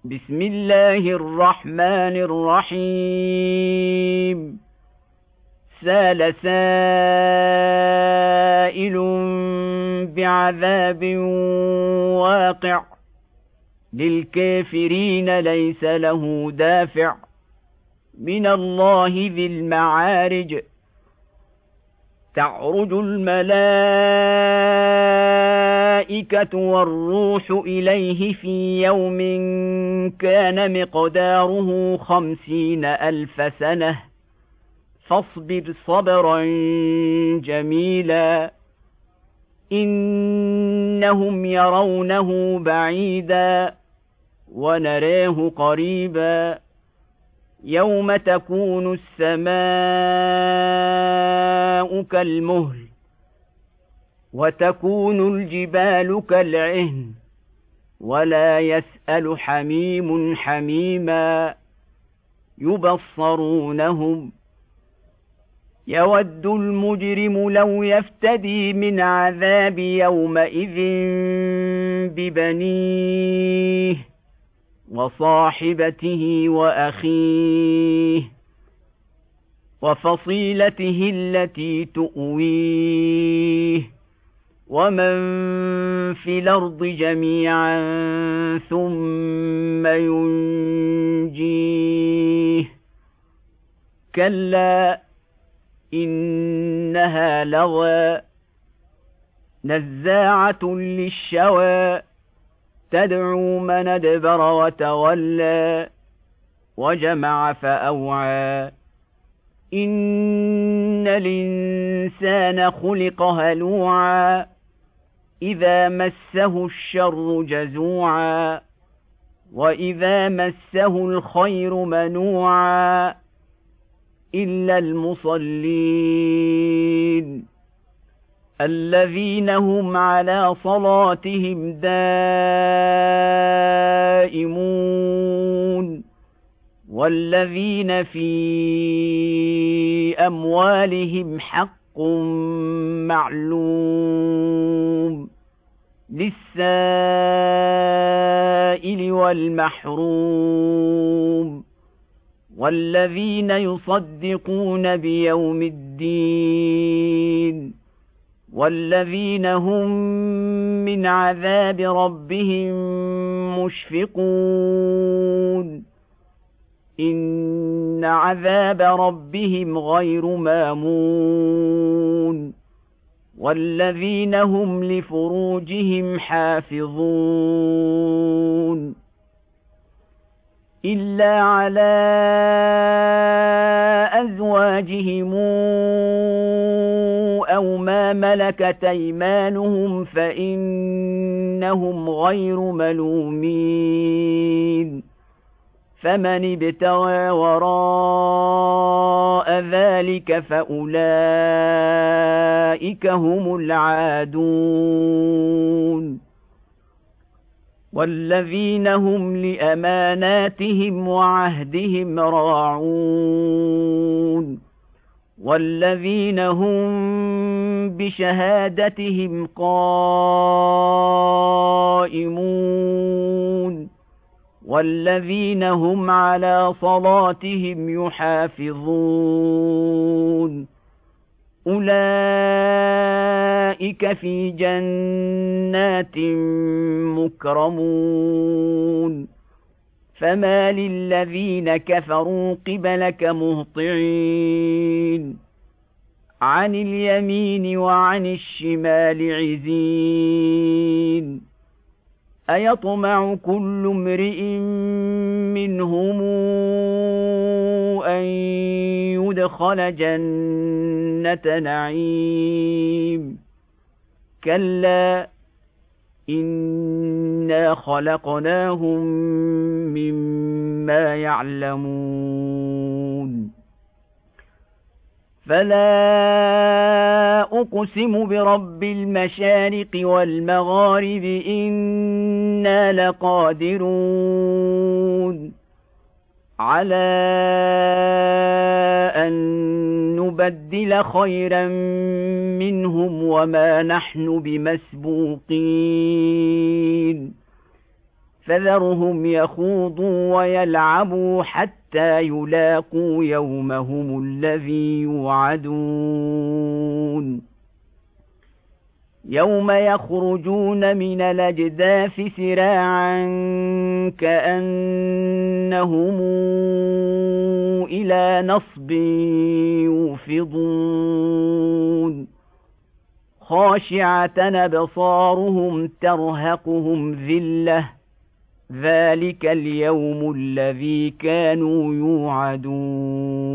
بسم الله الرحمن الرحيم. سال سائل بعذاب واقع، للكافرين ليس له دافع، من الله ذي المعارج. تعرج الملائكة والروح إليه في يوم كان مقداره 50,000 سنة، فاصبر صبرا جميلا، إنهم يرونه بعيدا ونراه قريبا. يوم تكون السماء كالمهل وتكون الجبال كالعهن، ولا يسأل حميم حميما. يبصرونهم، يود المجرم لو يفتدي من عذاب يومئذ ببنيه وصاحبته وأخيه وفصيلته التي تؤويه، ومن في الأرض جميعا ثم ينجيه. كلا إنها لظى، نزاعة للشوى، تدعو من أدبر وتولى، وجمع فأوعى. إن الإنسان خلق هلوعا، إذا مسه الشر جزوعا، وإذا مسه الخير منوعا، إلا المصلين الذين هم على صلاتهم دائمون، والذين في أموالهم حق معلوم، للسائل والمحروم، والذين يصدقون بيوم الدين، والذين هم من عذاب ربهم مشفقون. إن عذاب ربهم غير مامون، والذين هم لفروجهم حافظون، إلا على أزواجهم أو ما ملكت أيمانهم فإنهم غير ملومين. فمن ابتغى وراء ذلك فأولئك هم العادون، والذين هم لأماناتهم وعهدهم راعون، والذين هم بشهادتهم قائمون، والذين هم على صلاتهم يحافظون. أولئك في جنات مكرمون. فما للذين كفروا قبلك مهطعين، عن اليمين وعن الشمال عزين. أيطمع كل امرئ منهم أن يدخل جنة نعيم؟ كلا إنا خلقناهم مما يعلمون. فلا أقسم برب المشارق والمغارب إنا لقادرون على أن نبدل خيرا منهم وما نحن بمسبوقين. فذرهم يخوضوا ويلعبوا حتى يلاقوا يومهم الذي يوعدون يوم يخرجون من الأجداث سراعا كأنهم إلى نصب يوفضون خاشعة أبصارهم ترهقهم ذلة ذلك اليوم الذي كانوا يوعدون